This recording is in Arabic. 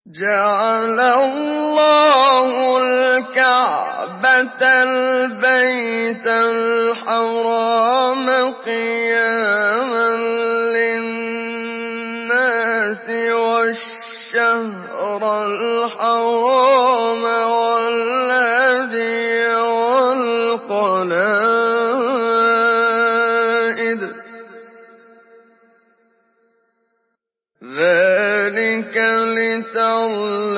جعل الله الكعبة البيت الحرام قياما للناس والشهر الحرام والهدي والقلائد ذلك لتعلموا